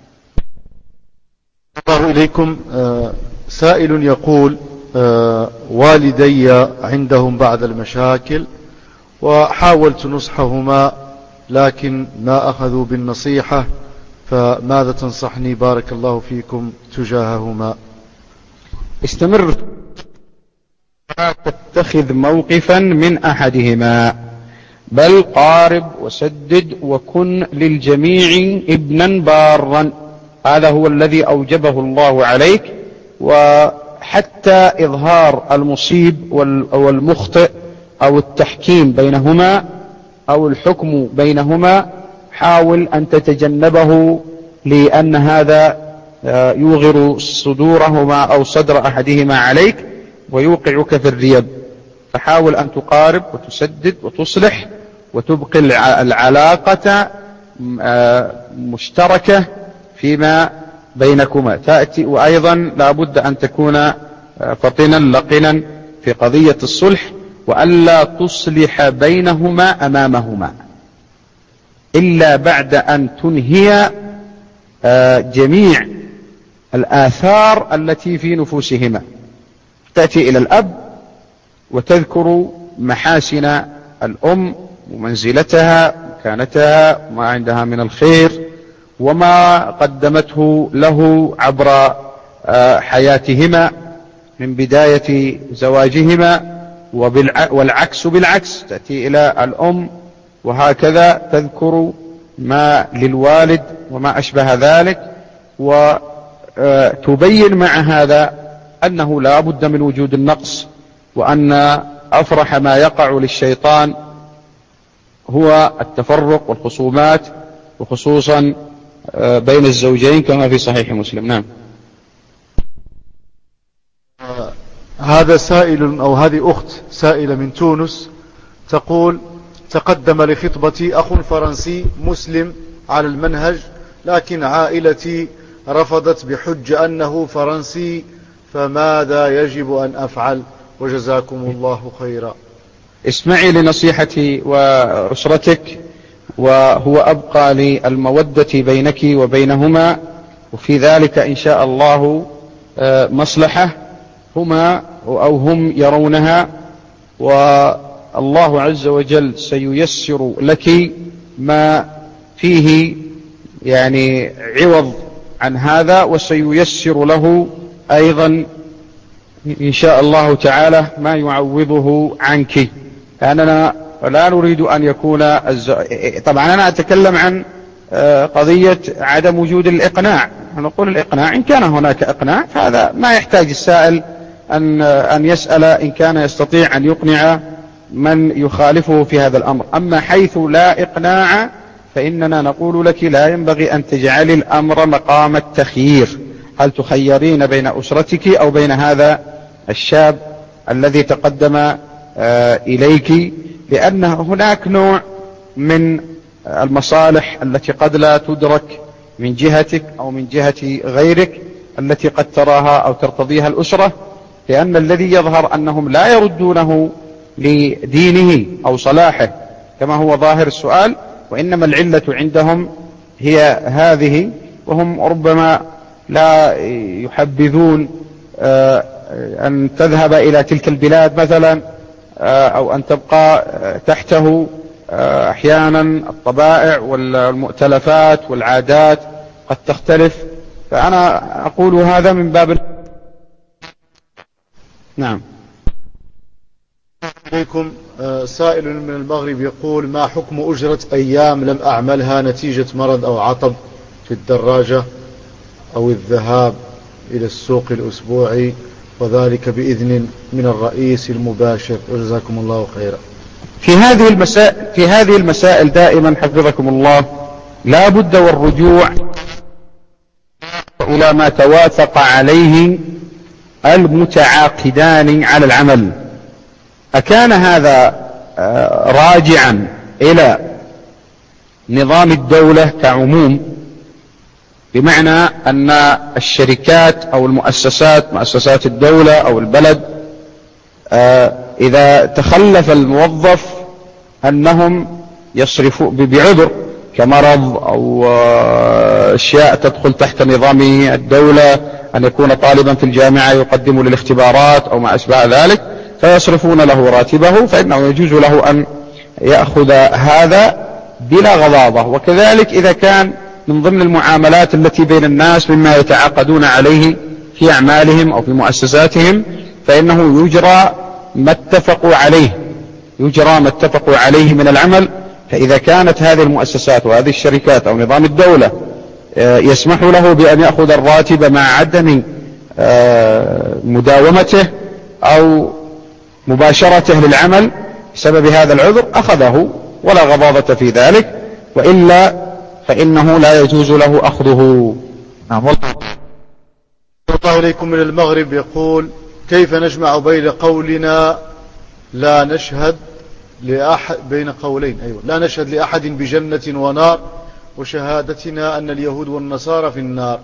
الله إليكم. آه سائل يقول: آه والدي عندهم بعض المشاكل وحاولت نصحهما لكن ما أخذوا بالنصيحة، فماذا تنصحني بارك الله فيكم تجاههما؟ استمر، لا تتخذ موقفا من أحدهما، بل قارب وسدد وكن للجميع ابنا بارا. هذا هو الذي أوجبه الله عليك، وحتى إظهار المصيب والمخطئ أو التحكيم بينهما أو الحكم بينهما حاول أن تتجنبه، لأن هذا يوغر صدورهما أو صدر أحدهما عليك ويوقعك في الريب. فحاول أن تقارب وتسدد وتصلح وتبقي العلاقة مشتركة فيما بينكما تأتي. وأيضا لا بد أن تكون فطنا لقنا في قضية الصلح، وألا تصلح بينهما أمامهما إلا بعد أن تنهي جميع الآثار التي في نفوسهما. تأتي إلى الأب وتذكر محاسن الأم ومنزلتها ومكانتها وما عندها من الخير وما قدمته له عبر حياتهما من بداية زواجهما، والعكس بالعكس تأتي إلى الأم، وهكذا تذكر ما للوالد وما أشبه ذلك، وتبين مع هذا أنه لا بد من وجود النقص، وأن أفرح ما يقع للشيطان هو التفرق والخصومات، وخصوصا بين الزوجين كما في صحيح مسلم. نعم. هذا سائل أو هذه أخت سائلة من تونس تقول: تقدم لخطبتي أخ فرنسي مسلم على المنهج، لكن عائلتي رفضت بحجة أنه فرنسي، فماذا يجب أن أفعل؟ وجزاكم الله خيرا. اسمعي لنصيحتي وأسرتك، وهو أبقى للمودة بينك وبينهما، وفي ذلك إن شاء الله مصلحة هما أو هم يرونها، والله عز وجل سييسر لك ما فيه يعني عوض عن هذا، وسييسر له أيضا إن شاء الله تعالى ما يعوضه عنك. لأننا لا نريد أن يكون الز... طبعا أنا أتكلم عن قضية عدم وجود الإقناع. نقول الإقناع إن كان هناك إقناع فهذا ما يحتاج السائل أن أن يسأل إن كان يستطيع أن يقنع من يخالفه في هذا الأمر. أما حيث لا إقناع فإننا نقول لك لا ينبغي أن تجعل الأمر مقام التخيير، هل تخيرين بين أسرتك أو بين هذا الشاب الذي تقدم إليك، لأن هناك نوع من المصالح التي قد لا تدرك من جهتك أو من جهة غيرك التي قد تراها أو ترتضيها الأسرة، لأن الذي يظهر أنهم لا يردونه لدينه أو صلاحه كما هو ظاهر السؤال، وإنما العلة عندهم هي هذه، وهم ربما لا يحبذون أن تذهب إلى تلك البلاد مثلا أو أن تبقى تحته. أحيانا الطبائع والمؤتلفات والعادات قد تختلف، فأنا أقول هذا من باب. نعم. عليكم. سائل من المغرب يقول: ما حكم أجرة أيام لم أعملها نتيجة مرض أو عطب؟ في الدراجة أو الذهاب إلى السوق الأسبوعي، وذلك بإذن من الرئيس المباشر. وجزاكم الله خيرا. في هذه المسائل في هذه المسائل دائما حفظكم الله لا بد والرجوع إلى ما توافق عليه المتعاقدان على العمل. أكان هذا راجعا إلى نظام الدولة كعموم، بمعنى أن الشركات أو المؤسسات مؤسسات الدولة أو البلد إذا تخلف الموظف أنهم يصرفوا بعذر كمرض أو أشياء تدخل تحت نظام الدولة، أن يكون طالبا في الجامعة يقدم للاختبارات أو ما أشبه ذلك، فيصرفون له راتبه، فإنه يجوز له أن يأخذ هذا بلا غضاضة. وكذلك إذا كان من ضمن المعاملات التي بين الناس مما يتعاقدون عليه في أعمالهم أو في مؤسساتهم، فإنه يجرى ما اتفقوا عليه يجرى ما اتفقوا عليه من العمل. فإذا كانت هذه المؤسسات وهذه الشركات أو نظام الدولة يسمح له بأن يأخذ الراتب مع عدم مداومته أو مباشرته للعمل بسبب هذا العذر أخذه ولا غضاضة في ذلك، وإلا فإنه لا يجوز له أخذه. نعم. الله إليكم من المغرب يقول: كيف نجمع بين قولنا لا نشهد لأحد بين قولين أيوة لا نشهد لأحد بجنة ونار وشهادتنا أن اليهود والنصارى في النار؟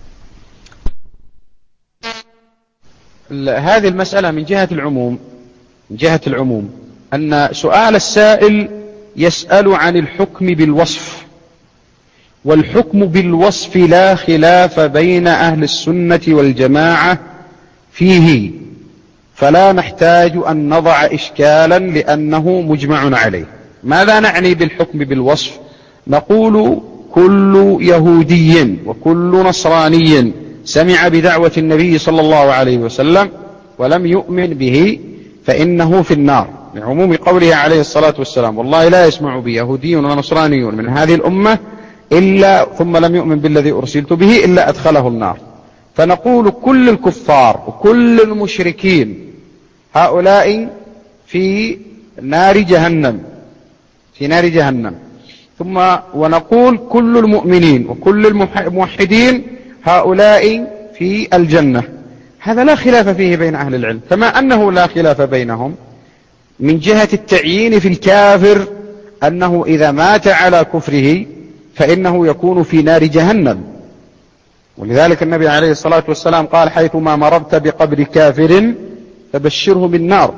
هذه المسألة من جهة العموم من جهة العموم أن سؤال السائل يسأل عن الحكم بالوصف، والحكم بالوصف لا خلاف بين أهل السنة والجماعة فيه، فلا نحتاج أن نضع إشكالا لأنه مجمع عليه. ماذا نعني بالحكم بالوصف؟ نقول كل يهودي وكل نصراني سمع بدعوة النبي صلى الله عليه وسلم ولم يؤمن به فإنه في النار، لعموم قوله عليه الصلاة والسلام: والله لا يسمع بي يهودي ونصراني من هذه الأمة إلا ثم لم يؤمن بالذي أرسلت به إلا أدخله النار. فنقول كل الكفار وكل المشركين هؤلاء في نار جهنم في نار جهنم ثم ونقول كل المؤمنين وكل الموحدين هؤلاء في الجنة. هذا لا خلاف فيه بين أهل العلم، كما أنه لا خلاف بينهم من جهة التعيين في الكافر أنه إذا مات على كفره فإنه يكون في نار جهنم. ولذلك النبي عليه الصلاة والسلام قال: حيثما مررت بقبر كافر فبشره بالنار.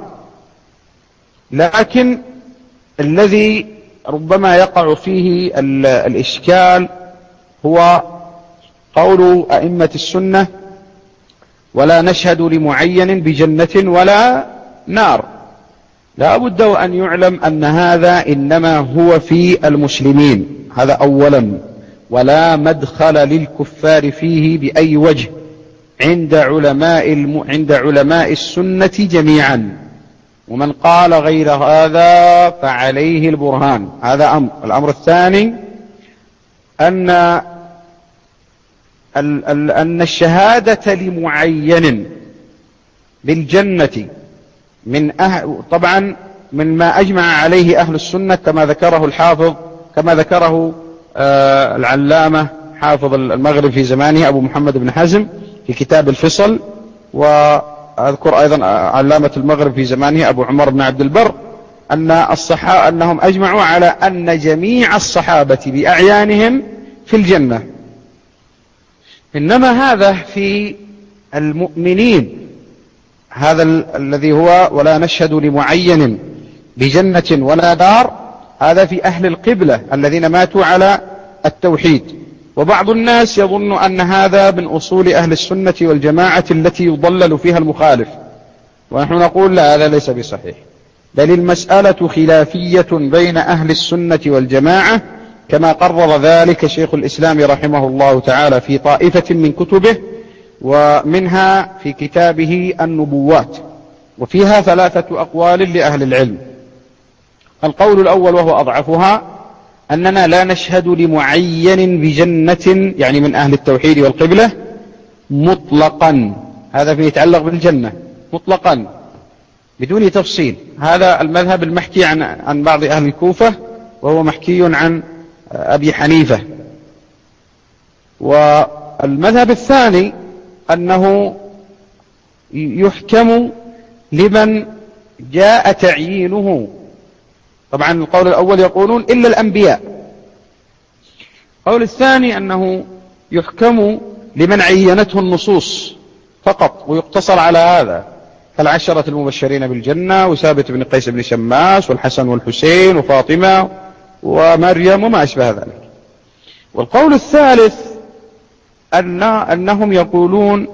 لكن الذي ربما يقع فيه الإشكال هو قول أئمة السنة: ولا نشهد لمعين بجنة ولا نار. لا بد أن يعلم أن هذا إنما هو في المسلمين، هذا أولا، ولا مدخل للكفار فيه بأي وجه عند علماء الم... عند علماء السنة جميعا. ومن قال غير هذا فعليه البرهان. هذا أمر. الأمر الثاني أن ال... ال... أن الشهادة لمعين بالجنة من أهل... طبعا من ما أجمع عليه أهل السنة كما ذكره الحافظ كما ذكره آه العلامة حافظ المغرب في زمانه أبو محمد بن حزم في كتاب الفصل، وأذكر أيضا علامة المغرب في زمانه أبو عمر بن عبد البر أن الصحابة أنهم أجمعوا على أن جميع الصحابة بأعيانهم في الجنة. إنما هذا في المؤمنين، هذا الذي هو ولا نشهد لمعين بجنة ولا نار، هذا في أهل القبلة الذين ماتوا على التوحيد. وبعض الناس يظن أن هذا من أصول أهل السنة والجماعة التي يضلل فيها المخالف، ونحن نقول لا، هذا ليس بصحيح، بل المسألة خلافية بين أهل السنة والجماعة كما قرر ذلك شيخ الإسلام رحمه الله تعالى في طائفة من كتبه، ومنها في كتابه النبوات، وفيها ثلاثة أقوال لأهل العلم. القول الأول وهو أضعفها أننا لا نشهد لمعين بجنة يعني من أهل التوحيد والقبلة مطلقا، هذا فيما يتعلق بالجنة مطلقا بدون تفصيل. هذا المذهب المحكي عن عن بعض أهل الكوفة، وهو محكي عن أبي حنيفة. والمذهب الثاني أنه يحكم لمن جاء تعيينه. طبعا القول الأول يقولون إلا الأنبياء. القول الثاني أنه يحكم لمن عينته النصوص فقط، ويقتصر على هذا، كالعشرة المبشرين بالجنة وثابت بن قيس بن شماس والحسن والحسين وفاطمة ومريم وما أشبه ذلك. والقول الثالث أن أنهم يقولون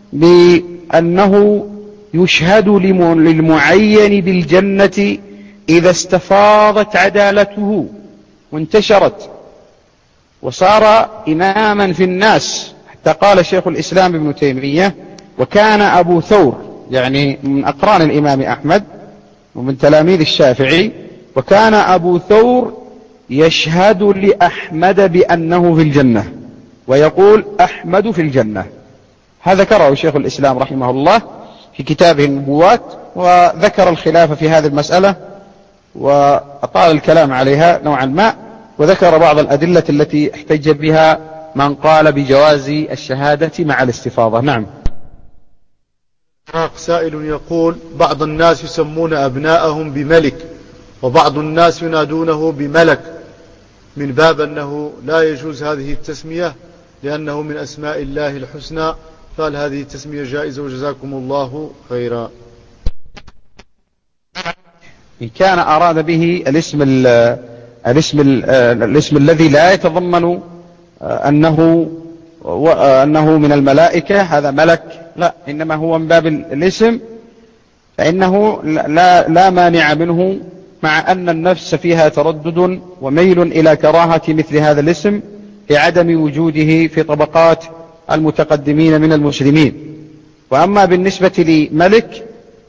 بأنه يشهد للمعين بالجنة إذا استفاضت عدالته وانتشرت وصار إماما في الناس، حتى قال شيخ الإسلام ابن تيمية: وكان أبو ثور، يعني من أقران الإمام أحمد ومن تلاميذ الشافعي، وكان أبو ثور يشهد لأحمد بأنه في الجنة ويقول أحمد في الجنة. هذا ذكره شيخ الإسلام رحمه الله في كتابه النبوات، وذكر الخلاف في هذه المسألة وأطال الكلام عليها نوعا ما، وذكر بعض الأدلة التي احتج بها من قال بجواز الشهادة مع الاستفاضة. نعم. سائل يقول: بعض الناس يسمون أبناءهم بملك، وبعض الناس ينادونه بملك، من باب أنه لا يجوز هذه التسمية لأنه من أسماء الله الحسنى، فهل هذه التسمية جائزة؟ وجزاكم الله خيرا. إن كان أراد به الاسم ال الاسم ال الاسم الذي لا يتضمن أنه أنه من الملائكة، هذا ملك، لا، إنما هو من باب الاسم، فإنه لا, لا مانع منه، مع أن النفس فيها تردد وميل إلى كراهة مثل هذا الاسم لعدم وجوده في طبقات المتقدمين من المسلمين. وأما بالنسبة لملك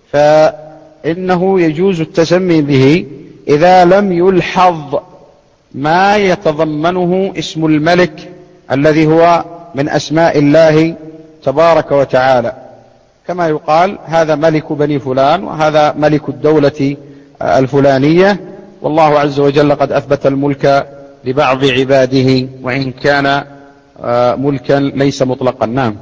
فإنه يجوز التسمي به إذا لم يلحظ ما يتضمنه اسم الملك الذي هو من أسماء الله تبارك وتعالى، كما يقال هذا ملك بني فلان وهذا ملك الدولة الفلانية، والله عز وجل قد أثبت الملك لبعض عباده وإن كان ملكا ليس مطلقا. نعم.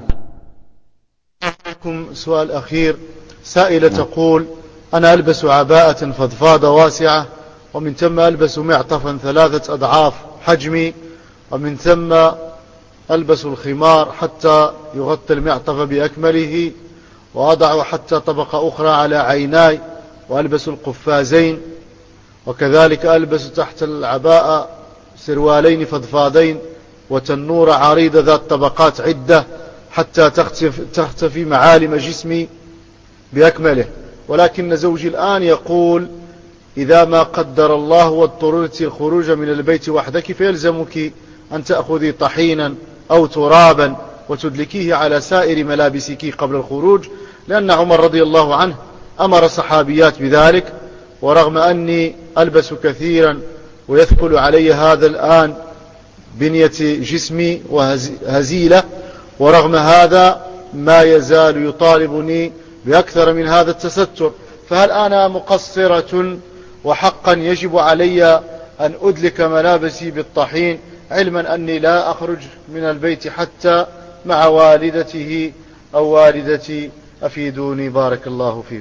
سؤال أخير. سائلة تقول: أنا ألبس عباءة فضفاضة واسعة، ومن ثم ألبس معطفا ثلاثة أضعاف حجمي، ومن ثم ألبس الخمار حتى يغطي المعطف بأكمله، وأضع حتى طبقة أخرى على عيناي، وألبس القفازين، وكذلك ألبس تحت العباءة سروالين فضفاضين وتنورة عريضة ذات طبقات عدة حتى تختفي معالم جسمي بأكمله. ولكن زوجي الآن يقول: إذا ما قدر الله واضطررت الخروج من البيت وحدك فيلزمك أن تأخذي طحينا أو ترابا وتدلكيه على سائر ملابسك قبل الخروج، لأن عمر رضي الله عنه أمر صحابيات بذلك. ورغم أني ألبس كثيرا ويثقل علي هذا الآن بنية جسمي وهزيلة، ورغم هذا ما يزال يطالبني بأكثر من هذا التستر، فهل أنا مقصرة وحقا يجب علي أن أدلك ملابسي بالطحين، علما أني لا أخرج من البيت حتى مع والدته أو والدتي؟ أفيدوني بارك الله فيكم.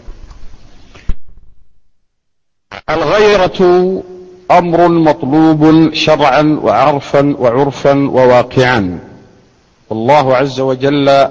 الغيرة أمر مطلوب شرعا وعرفا وعرفا وواقعا، والله عز وجل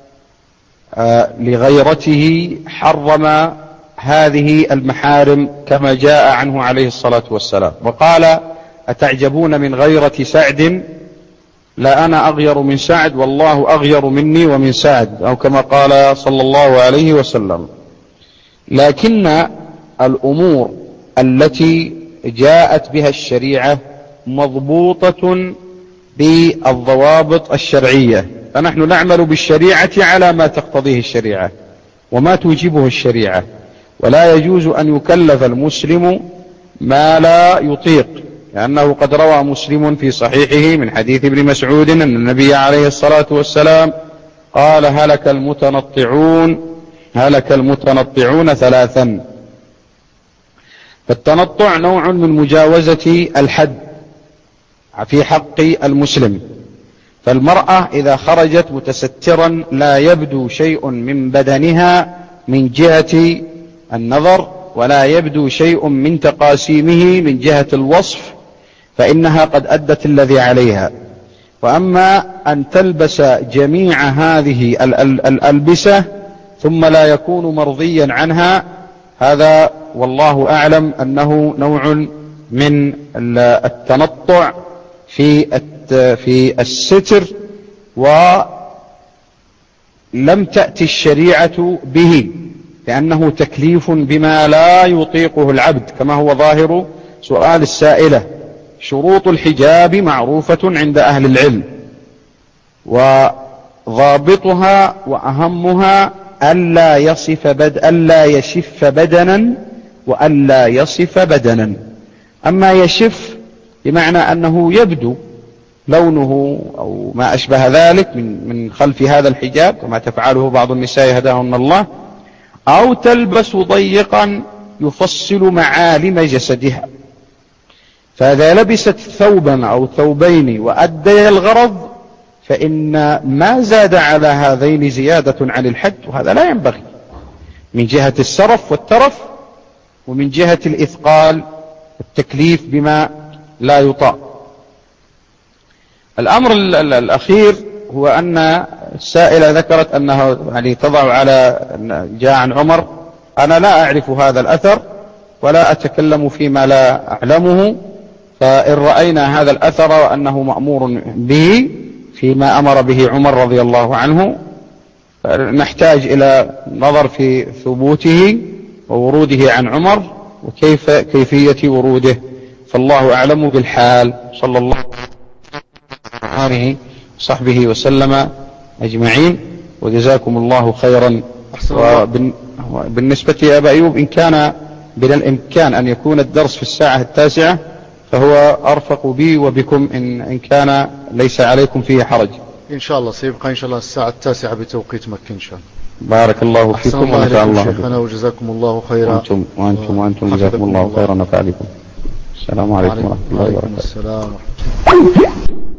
لغيرته حرم هذه المحارم كما جاء عنه عليه الصلاة والسلام، وقال: أتعجبون من غيرة سعد؟ لا أنا أغير من سعد والله أغير مني ومن سعد، أو كما قال صلى الله عليه وسلم. لكن الأمور التي جاءت بها الشريعة مضبوطة بالضوابط الشرعية، فنحن نعمل بالشريعة على ما تقتضيه الشريعة وما توجبه الشريعة، ولا يجوز أن يكلف المسلم ما لا يطيق، لأنه قد روى مسلم في صحيحه من حديث ابن مسعود أن النبي عليه الصلاة والسلام قال هلك المتنطعون هلك المتنطعون ثلاثا. فالتنطع نوع من مجاوزة الحد في حق المسلم. فالمرأة إذا خرجت متسترا لا يبدو شيء من بدنها من جهة النظر ولا يبدو شيء من تقاسيمه من جهة الوصف فإنها قد أدت الذي عليها. وأما أن تلبس جميع هذه الألبسة ثم لا يكون مرضيا عنها، هذا والله أعلم أنه نوع من التنطع في في الستر، ولم تأتي الشريعة به لأنه تكليف بما لا يطيقه العبد، كما هو ظاهر سؤال السائلة. شروط الحجاب معروفة عند أهل العلم، وضابطها وأهمها ألا يصف بد ألا يشف بدنا وألا يصف بدنا. أما يشف بمعنى أنه يبدو لونه أو ما أشبه ذلك من من خلف هذا الحجاب كما تفعله بعض النساء هداهن الله، أو تلبس ضيقا يفصل معالم جسدها. فإذا لبست ثوبا أو ثوبين وأدي الغرض فإن ما زاد على هذين زيادة عن الحد، وهذا لا ينبغي من جهة السرف والترف ومن جهة الإثقال والتكليف بما لا يطاق. الأمر الأخير هو أن السائلة ذكرت أنها يعني تضع على جاء عن عمر. أنا لا أعرف هذا الأثر ولا أتكلم فيما لا أعلمه، فإن رأينا هذا الأثر وأنه مأمور به فيما أمر به عمر رضي الله عنه نحتاج إلى نظر في ثبوته ووروده عن عمر وكيف كيفية وروده، فالله أعلم بالحال. صلى الله عليه وصحبه وسلم أجمعين، وجزاكم الله خيرا. وبالنسبة يا أبا أيوب، إن كان من الإمكان أن يكون الدرس في الساعة التاسعة فهو أرفق بي وبكم إن, إن كان ليس عليكم فيه حرج. إن شاء الله سيبقى إن شاء الله الساعة التاسعة بتوقيت مكة إن شاء الله. بارك الله فيكم ونفع الله شيخنا وجزاكم الله خيرا. وأنتم وأنتم وأنتم جزاكم الله خيرا ونفع بكم. السلام عليكم ورحمة الله وبركاته. السلام ورحمة الله.